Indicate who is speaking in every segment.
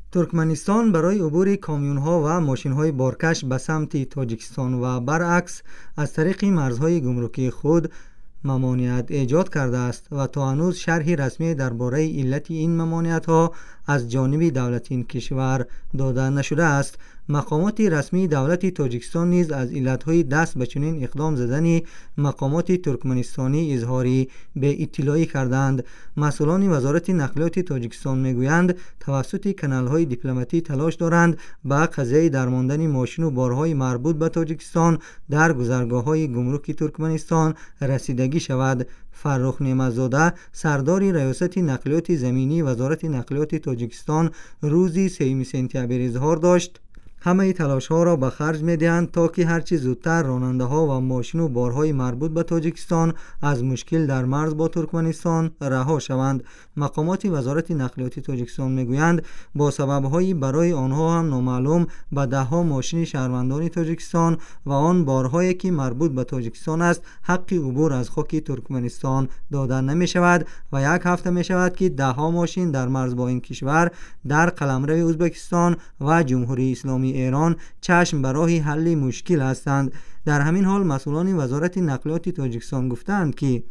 Speaker 1: ترکمنستان برای عبور کامیون‌ها و ماشین‌های بارکش به سمت تاجیکستان و برعکس از طریق مرزهای گمرکی خود ممانعت ایجاد کرده است و تا هنوز شرحی رسمی درباره علت این ممانعت‌ها از جانب دولت این کشور داده نشده است. مقامات رسمی دولت تاجیکستان نیز از علت‌های دست به چنین اقدام زدن مقامات ترکمنستانی اظهاری به اطلاعی کردند. مسئولان وزارت نقلیات تاجیکستان میگویند توسط کانال‌های دیپلماتی تلاش دارند به قضیه درماندن ماشین و بارهای مربوط به تاجیکستان در گذرگاه‌های گمرک ترکمنستان رسیدگی شود. فرخ نعمت‌زاده سردار ریاست نقلیات زمینی وزارت نقلیات تاجیکستان روز 3 سپتامبر اظهار داشت همه تلاش‌ها را به خرج می‌دهند تا که هرچی زودتر راننده‌ها و ماشین و بارهای مربوط به تاجیکستان از مشکل در مرز با ترکمنستان رها شوند. مقامات وزارت نقلیات تاجیکستان می‌گویند با سبب‌هایی برای آنها هم نامعلوم به ده‌ها ماشین شهروندان تاجیکستان و آن بارهایی که مربوط به تاجیکستان است حق عبور از خاک ترکمنستان داده نمی‌شود و یک هفته می‌شود که ده‌ها ماشین در مرز با این کشور در قلمرو ازبکستان و جمهوری اسلامی ایران چشم به راه حل مشکل هستند. در همین حال مسئولان وزارت نقلیات تاجیکستان گفتند که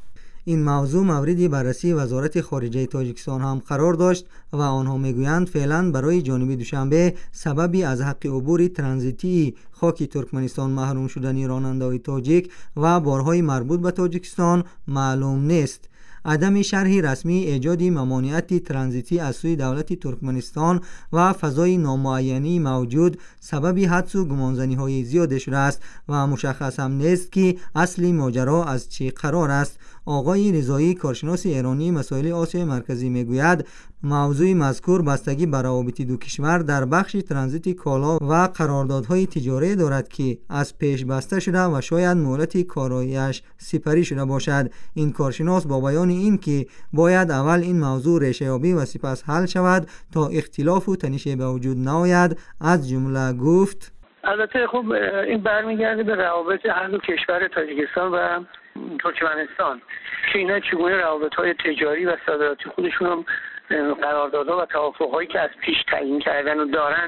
Speaker 1: این موضوع مورد بررسی وزارت خارجه تاجیکستان هم قرار داشت و آنها میگویند فعلا برای جانب دوشنبه سببی از حق عبور ترانزیتی خاک ترکمنستان محروم شدن راننده‌های تاجیک و بارهای مربوط به تاجیکستان معلوم نیست. عدم شرح رسمی ایجاد ممانعت ترانزیتی از سوی دولت ترکمنستان و فضای نامعینی موجود سبب حدس و گمانزنی‌های زیاد شده است و مشخص هم نیست که اصل ماجرا از چه قرار است. آقای رضایی کارشناس ایرانی مسائل آسیای مرکزی میگوید موضوع مذکور بستگی به روابط دو کشور در بخش ترانزیت کالا و قراردادهای تجاری دارد که از پیش بسته شده و شاید مهلت کارایش سپری شده باشد. این کارشناس با بیان این که باید اول این موضوع ریشه یابی و سپس حل شود تا اختلاف و تنش به وجود نآید از جمله گفت
Speaker 2: البته خب این برمیگرده به روابط هر دو کشور تاجیکستان و ترکمنستان که اینا چگونه روابط‌های تجاری و صادراتی خودشون هم قراردادها و توافق‌هایی که از پیش تعیین کردن و دارن.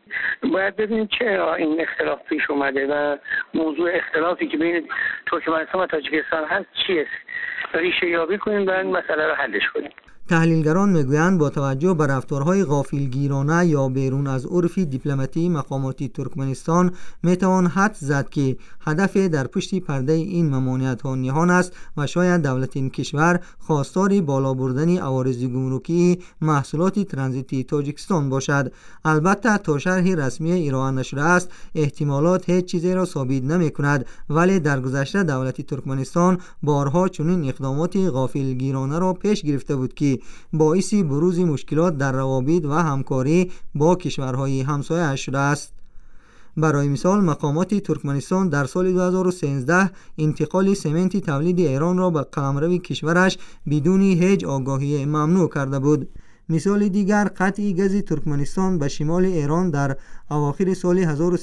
Speaker 2: باید ببینیم چرا این اختلاف پیش اومده و موضوع اختلافی که بین ترکمنستان و تاجیکستان هست چیه، ریشه یابی کنیم و این مسئله رو حلش کنیم.
Speaker 1: تحلیلگران میگویند با توجه به رفتارهای غافلگیرانه یا بیرون از عرف دیپلماتی مقامات ترکمنستان میتوان حدس زد که هدف در پشت پرده این ممانعت‌ها نهان است و شاید دولت این کشور خواستار بالا بردن عوارض گمرکی محصولات ترانزیتی تاجیکستان باشد. البته تا شرح رسمی ارائه نشده است احتمالات هیچ چیزی را ثابت نمی‌کند، ولی در گذشته دولت ترکمنستان بارها چنین اقدامات غافلگیرانه را پیش گرفته بود که باعث بروز مشکلات در روابط و همکاری با کشورهای همسایه شده است. برای مثال مقامات ترکمنستان در سال 2013 انتقال سمنت تولید ایران را به قلمرو کشورش بدون هیچ آگاهی ممنوع کرده بود. مثال دیگر قطع گاز ترکمنستان به شمال ایران در اواخر سال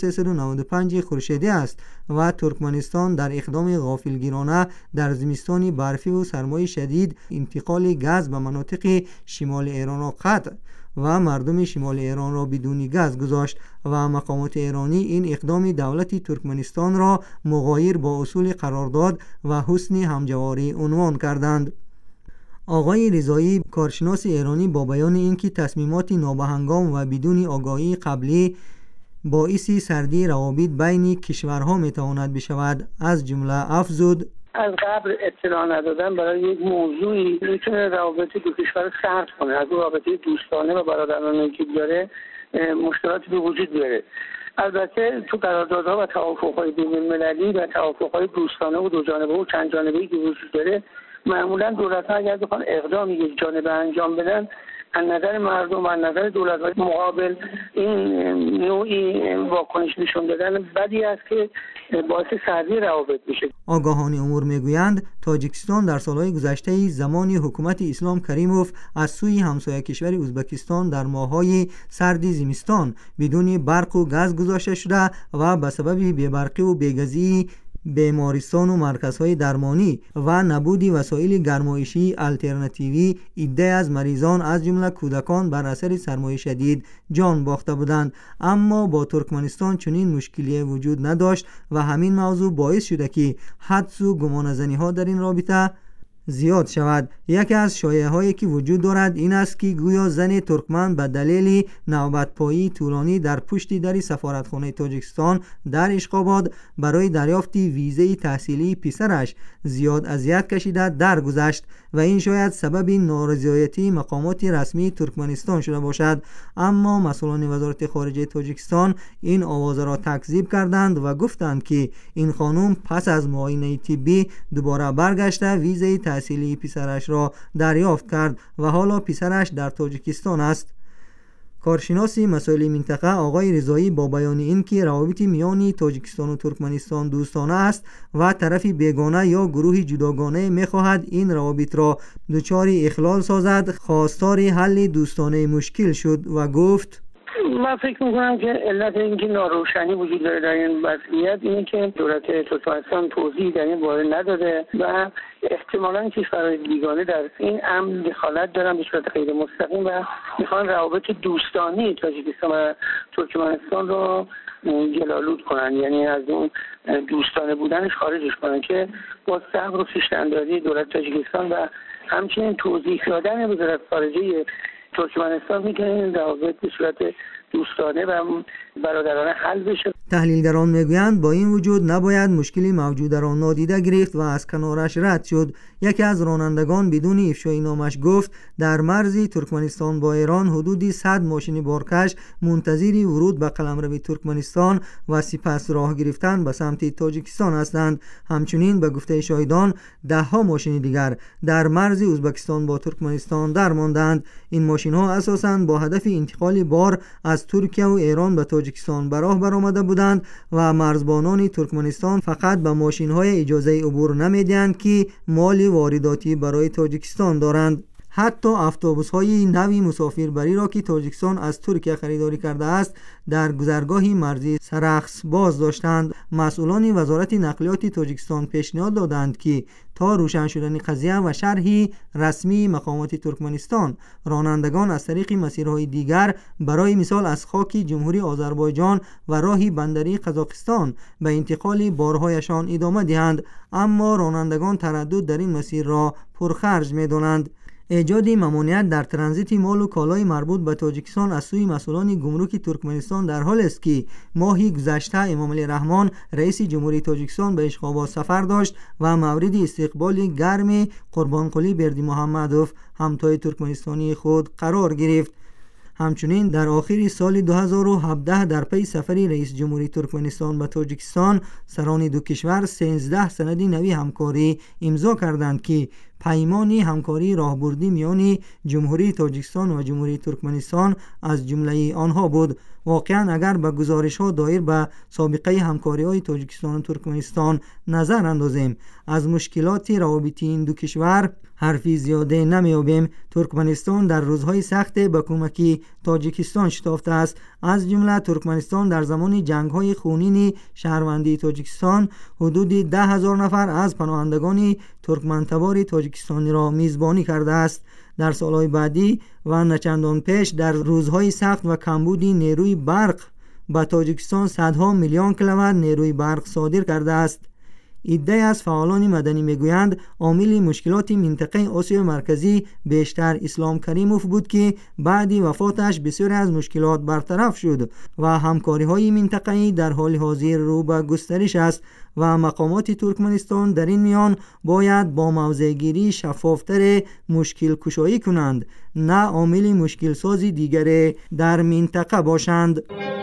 Speaker 1: 1395 خورشیدی است و ترکمنستان در اقدام غافلگیرانه در زمستان برفی و سرمای شدید انتقال گاز به مناطق شمال ایران را قطع و مردم شمال ایران را بدون گاز گذاشت و مقامات ایرانی این اقدام دولت ترکمنستان را مغایر با اصول قرارداد و حسن همجواری عنوان کردند. آقای رضایی کارشناس ایرانی با بیان اینکه تصمیمات نابهنگام و بدون آگاهی قبلی باعث سردی روابط بین کشورها میتواند بشود از جمله افزود
Speaker 2: از قبل اطلاع ندادن برای یک موضوعی میتونه روابط دو کشور سرد کنه، از رابطه دوستانه و برادرانه که داره مشکلاتی به وجود بیاره. البته تو قراردادها و توافق‌های بین‌المللی و توافق‌های دوستانه و دو جانبه و چند جانبه‌ای که وجود داره معمولا دولت‌ها اگر بخوان اقدام یک جانبه انجام بدن از نظر مردم و از نظر دولت‌های مقابل این نوعی واکنش نشون دادن بدی است که باعث سردی روابط میشه.
Speaker 1: آگاهان امور میگویند تاجیکستان در سالهای گذشته زمان حکومت اسلام کریموف از سوی همسایه کشور ازبکستان در ماه‌های سرد زمستان بدون برق و گاز گذاشته شده و به سبب بی‌برقی و بی‌گازی بیمارستان و مرکزهای درمانی و نبود وسایل گرمایشی آلترناتیوی عده از مریضان از جمله کودکان بر اثر سرمای شدید جان باخته بودند. اما با ترکمنستان چنین مشکلی وجود نداشت و همین موضوع باعث شده که حدس و گمانه‌زنی ها در این رابطه زیاد شود. یکی از شایعه هایی که وجود دارد این است که گویا زن ترکمن به دلیل نوبت‌پایی طولانی در پشت در سفارتخانه تاجیکستان در اشخاباد برای دریافت ویزه تحصیلی پسرش زیاد اذیت کشیده درگذشت و این شاید سبب نارضایتی مقامات رسمی ترکمنستان شده باشد. اما مسئولان وزارت خارجه تاجیکستان این آواز را تکذیب کردند و گفتند که این خانم پس از معاینه طبی دوباره برگشته ویزه تحصیلی پسرش را دریافت کرد و حالا پسرش در تاجیکستان است. کارشناس مسائل منطقه آقای رضایی با بیان این که روابط میان تاجیکستان و ترکمنستان دوستانه است و طرفی بیگانه یا گروهی جداگانه می‌خواهد این روابط را دچار اخلال سازد، خواستار حل دوستانه مشکل شد و گفت
Speaker 2: من فکر میکنم که علت اینکه ناروشنی وجود داره در این وضعیت اینه که دولت ترکمنستان توضیح در این باره نداده و احتمالاً کشورهای بیگانه در این امر دخالت دارن به صورت غیر مستقیم و میخوان روابط دوستانه تاجیکستان و ترکمنستان رو گلالود کنن، یعنی از اون دوستانه بودنش خارجش کنن که با صبر و خویشتن‌داری دولت تاجیکستان و همچنین توضیح دادن وزارت خارجه ترکمنستان میتونه این روابط به صورت دوستانه و برادرانه حل بشه.
Speaker 1: تحلیلگران میگویند با این وجود نباید مشکلی موجود را نادیده گرفت و از کنارش رد شد. یکی از رانندگان بدون افشای نامش گفت در مرز ترکمنستان با ایران حدودی 100 ماشین بارکش منتظر ورود به قلمرو ترکمنستان و سپس راه گرفتن به سمت تاجیکستان هستند. همچنین به گفته شاهدان 10 ماشین دیگر در مرز ازبکستان با ترکمنستان درماندند. این ماشین ها اساساً با هدف انتقال بار از ترکیه و ایران به تاجیکستان به راه برآمده بودند و مرزبانان ترکمنستان فقط به ماشین های اجازه عبور نمیدهند که مال وارداتی برای تاجیکستان دارند. حتی اتوبوس های نوی مسافربری را که تاجیکستان از ترکیه خریداری کرده است در گذرگاه مرزی سرخس باز داشتند. مسئولان وزارت نقلیات تاجیکستان پیشنهاد دادند که تا روشن شدن قضیه و شرحی رسمی مقامات ترکمنستان رانندگان از طریق مسیرهای دیگر برای مثال از خاک جمهوری آذربایجان و راهی بندری قزاقستان به انتقال بارهایشان ادامه دهند، اما رانندگان تردد در این مسیر را پرخرج می‌دانند. ایجاد ممانعت در ترانزیت مال و کالای مربوط به تاجیکستان از سوی مسئولان گمرک ترکمنستان در حال است که ماهی گذشته امام علی رحمان رئیس جمهوری تاجیکستان به اشخاباد سفر داشت و مورد استقبال گرم قربانقلی بردیمحمدوف همتای ترکمنستانی خود قرار گرفت. همچنین در آخر سال 2017 در پی سفر رئیس جمهوری ترکمنستان به تاجیکستان سران دو کشور 13 سند نوی همکاری امضا کردند که پیمان همکاری راهبردی میان جمهوری تاجیکستان و جمهوری ترکمنستان از جمله آنها بود. واقعا اگر به گزارش ها دایر به سابقه همکاری های تاجیکستان و ترکمنستان نظر اندازیم از مشکلات روابط این دو کشور حرفی زیاده نمیابیم. ترکمنستان در روزهای سخت به کمک تاجیکستان شتافته است. از جمله ترکمنستان در زمان جنگ‌های خونین شهروندی تاجیکستان حدود 10,000 نفر از پناهندگان ترکمن‌تبار تاجیکستانی را میزبانی کرده است. در سالهای بعدی و نچندان پیش در روزهای سخت و کمبود نیروی برق به تاجیکستان صدها میلیون کیلووات نیروی برق صادر کرده است. عده‌ای از فعالان مدنی میگویند عامل مشکلات منطقه آسیای مرکزی بیشتر اسلام کریموف بود که بعد وفاتش بسیاری از مشکلات برطرف شد و همکاری‌های منطقه‌ای در حال حاضر رو به گسترش است و مقامات ترکمنستان در این میان باید با موضع‌گیری شفافتر مشکل کشایی کنند، نه عامل مشکل سازی دیگری در منطقه باشند.